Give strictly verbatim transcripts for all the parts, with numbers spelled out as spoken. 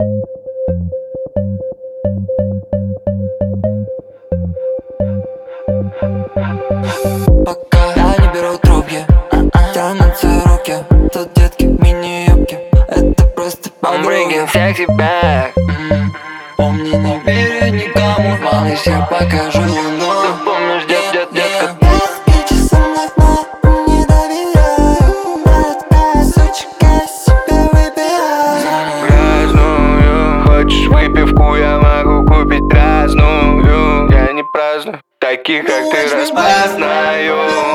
Пока я не беру трубки, тянутся руки, тут детки в мини-юбке. Это просто I'm bringing sexy back. Помни, не верю никому, малыш, я покажу луну. Помнишь, дед, дед, детка. Иди со мной в море, не доверяю. Сучка, я себе выбираю. Праздную. Хочешь выпивку, я могу купить разную. Я не праздную, таких как ты распознаю.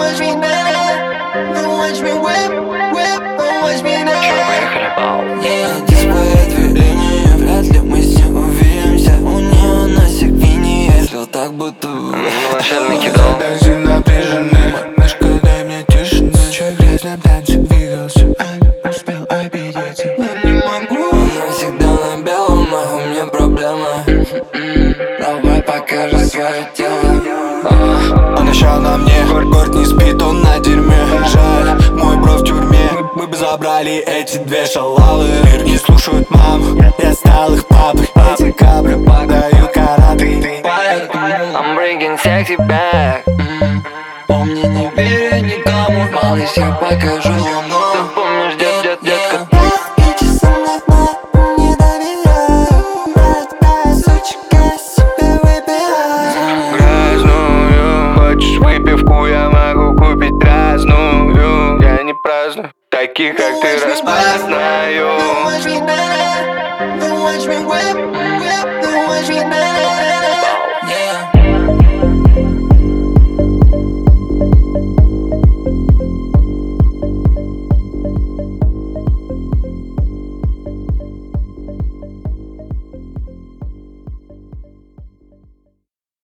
Чё, поехали? Дисплей две линии, вряд ли мы с ней увидимся. У нее носик мини, я слил так будто Начальный кидал. Танцы напряжены, мышка, дай мне тишины. Чё грязно в танце двигался, а не успел обидеться. Я не могу, она всегда на белом, а у меня проблема. Давай покажи свое тело. Он еще на мне, горд не спит, он на дерьме. Жаль, мой бро в тюрьме. Мы бы забрали эти две шалавы. Мир не слушают мам, я стал их папой. Эти капли падают караты. I'm bringing sexy back. Помни, не верю никому, малыш, я покажу луну. Помнишь, дед, дед, детка. Иди со мной в море, не доверяю. Сучка, я себе выбираю. Праздную. Хочешь выпивку, я могу купить разную. Я не праздную, таких как ты распознаю. Watch me now, watch me whip.